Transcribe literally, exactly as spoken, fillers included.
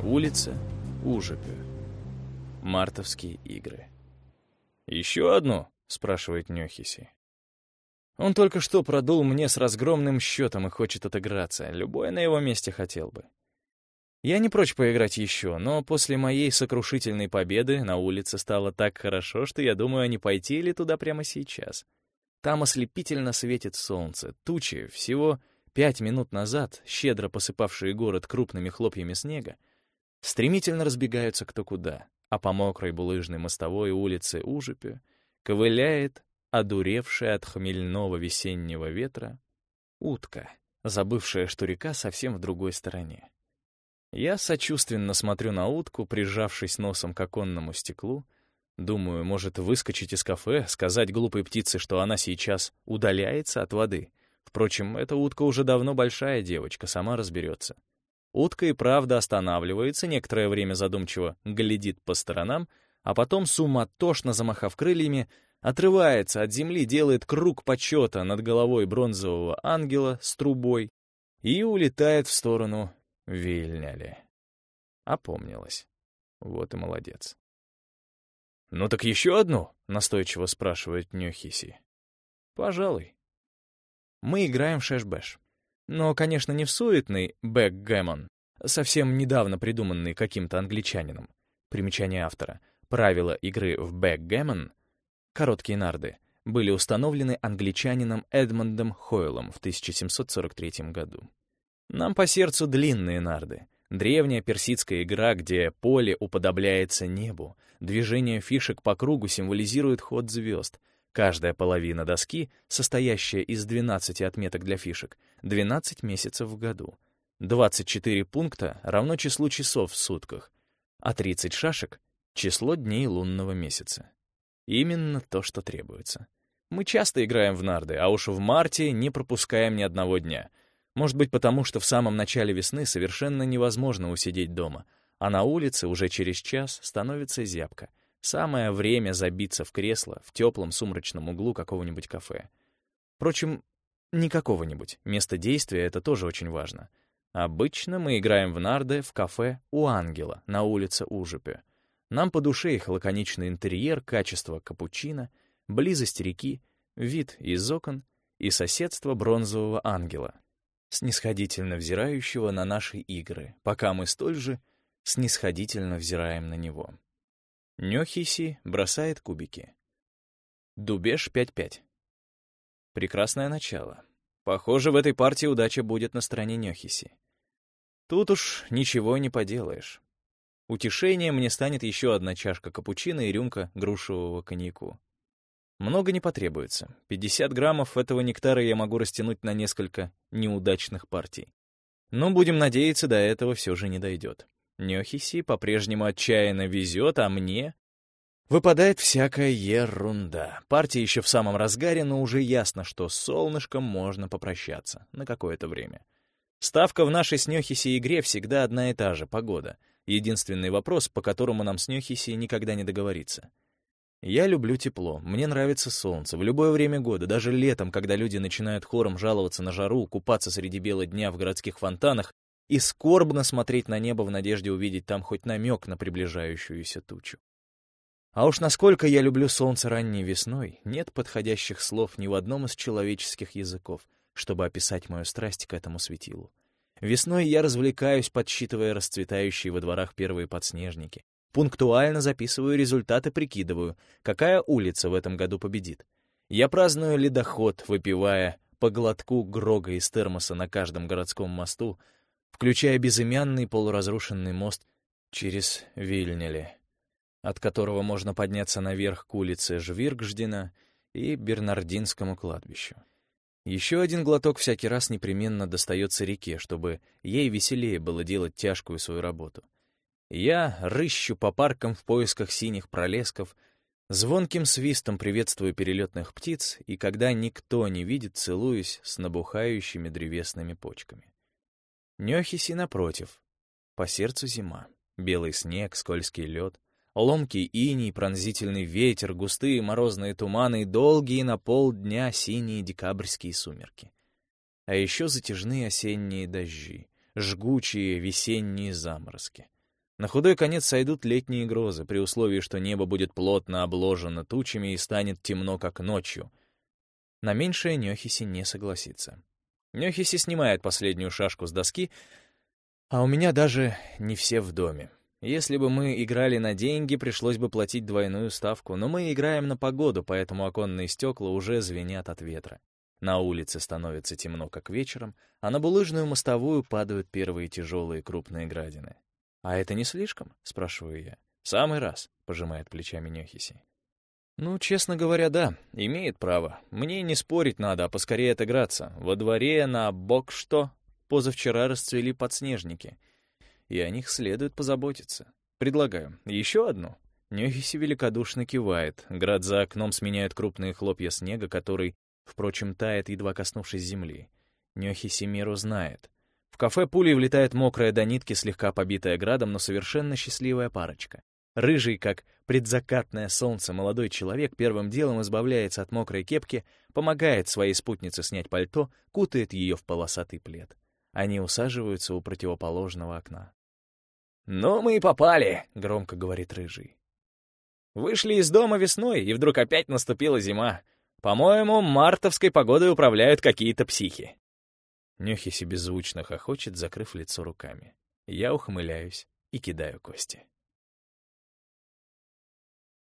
Улица Ужепю. Мартовские игры. «Еще одну?» — спрашивает Нёхиси. Он только что продул мне с разгромным счетом и хочет отыграться. Любой на его месте хотел бы. Я не прочь поиграть еще, но после моей сокрушительной победы на улице стало так хорошо, что я думаю, а не пойти ли туда прямо сейчас. Там ослепительно светит солнце. Тучи, всего пять минут назад, щедро посыпавшие город крупными хлопьями снега, стремительно разбегаются кто куда, а по мокрой булыжной мостовой улице Ужепю ковыляет одуревшая от хмельного весеннего ветра утка, забывшая, что река совсем в другой стороне. Я сочувственно смотрю на утку, прижавшись носом к оконному стеклу. Думаю, может выскочить из кафе, сказать глупой птице, что она сейчас удаляется от воды. Впрочем, эта утка уже давно большая девочка, сама разберется. Утка и правда останавливается, некоторое время задумчиво глядит по сторонам, а потом, суматошно замахав крыльями, отрывается от земли, делает круг почета над головой бронзового ангела с трубой и улетает в сторону Вильняли. Опомнилась. Вот и молодец. «Ну так еще одну?» — настойчиво спрашивает Нёхиси. «Пожалуй». Мы играем в шеш-бэш. Но, конечно, не в суетный бэкгэмон, совсем недавно придуманный каким-то англичанином. Примечание автора. Правила игры в бэкгэмон, короткие нарды, были установлены англичанином Эдмондом Хойлом в тысяча семьсот сорок третьем году. Нам по сердцу длинные нарды. Древняя персидская игра, где поле уподобляется небу, движение фишек по кругу символизирует ход звезд. Каждая половина доски, состоящая из двенадцати отметок для фишек, двенадцать месяцев в году. двадцать четыре пункта равно числу часов в сутках, а тридцать шашек — число дней лунного месяца. Именно то, что требуется. Мы часто играем в нарды, а уж в марте не пропускаем ни одного дня. Может быть, потому что в самом начале весны совершенно невозможно усидеть дома, а на улице уже через час становится зябко. Самое время забиться в кресло в теплом сумрачном углу какого-нибудь кафе. Впрочем, не какого-нибудь. Место действия — это тоже очень важно. Обычно мы играем в нарды в кафе у Ангела на улице Ужепю. Нам по душе их лаконичный интерьер, качество капучино, близость реки, вид из окон и соседство бронзового ангела, снисходительно взирающего на наши игры, пока мы столь же снисходительно взираем на него. Нёхиси бросает кубики. Дубеж пять пять. Прекрасное начало. Похоже, в этой партии удача будет на стороне Нёхиси. Тут уж ничего не поделаешь. Утешением мне станет еще одна чашка капучино и рюмка грушевого коньяку. Много не потребуется. пятьдесят граммов этого нектара я могу растянуть на несколько неудачных партий. Но, будем надеяться, до этого все же не дойдет. Нёхиси по-прежнему отчаянно везет, а мне выпадает всякая ерунда. Партия еще в самом разгаре, но уже ясно, что с солнышком можно попрощаться на какое-то время. Ставка в нашей с Нёхиси игре всегда одна и та же — погода. Единственный вопрос, по которому нам с Нёхиси никогда не договориться. Я люблю тепло, мне нравится солнце, в любое время года, даже летом, когда люди начинают хором жаловаться на жару, купаться среди бела дня в городских фонтанах и скорбно смотреть на небо в надежде увидеть там хоть намек на приближающуюся тучу. А уж насколько я люблю солнце ранней весной, нет подходящих слов ни в одном из человеческих языков, чтобы описать мою страсть к этому светилу. Весной я развлекаюсь, подсчитывая расцветающие во дворах первые подснежники. Пунктуально записываю результаты, прикидываю, какая улица в этом году победит. Я праздную ледоход, выпивая по глотку грога из термоса на каждом городском мосту, включая безымянный полуразрушенный мост через Вильняли, от которого можно подняться наверх к улице Жвиргждена и Бернардинскому кладбищу. Еще один глоток всякий раз непременно достается реке, чтобы ей веселее было делать тяжкую свою работу. Я рыщу по паркам в поисках синих пролесков, звонким свистом приветствую перелетных птиц, и когда никто не видит, целуюсь с набухающими древесными почками. Нёхиси, напротив. По сердцу зима. Белый снег, скользкий лед, ломкий иней, пронзительный ветер, густые морозные туманы и долгие на полдня синие декабрьские сумерки. А еще затяжные осенние дожди, жгучие весенние заморозки. На худой конец сойдут летние грозы, при условии, что небо будет плотно обложено тучами и станет темно, как ночью. На меньшее Нёхиси не согласится. Нёхиси снимает последнюю шашку с доски, а у меня даже не все в доме. Если бы мы играли на деньги, пришлось бы платить двойную ставку, но мы играем на погоду, поэтому оконные стекла уже звенят от ветра. На улице становится темно, как вечером, а на булыжную мостовую падают первые тяжелые крупные градины. «А это не слишком?» — спрашиваю я. «Самый раз», — пожимает плечами Нёхиси. «Ну, честно говоря, да, имеет право. Мне не спорить надо, а поскорее отыграться. Во дворе на бок что позавчера расцвели подснежники, и о них следует позаботиться. Предлагаю еще одну». Нёхиси великодушно кивает. Град за окном сменяют крупные хлопья снега, который, впрочем, тает, едва коснувшись земли. Нёхиси меру знает. В кафе пулей влетает мокрая до нитки, слегка побитая градом, но совершенно счастливая парочка. Рыжий, как предзакатное солнце, молодой человек первым делом избавляется от мокрой кепки, помогает своей спутнице снять пальто, кутает ее в полосатый плед. Они усаживаются у противоположного окна. «Ну, мы и попали», — громко говорит Рыжий. «Вышли из дома весной, и вдруг опять наступила зима. По-моему, мартовской погодой управляют какие-то психи». Нёхиси беззвучно хохочет, закрыв лицо руками. Я ухмыляюсь и кидаю кости.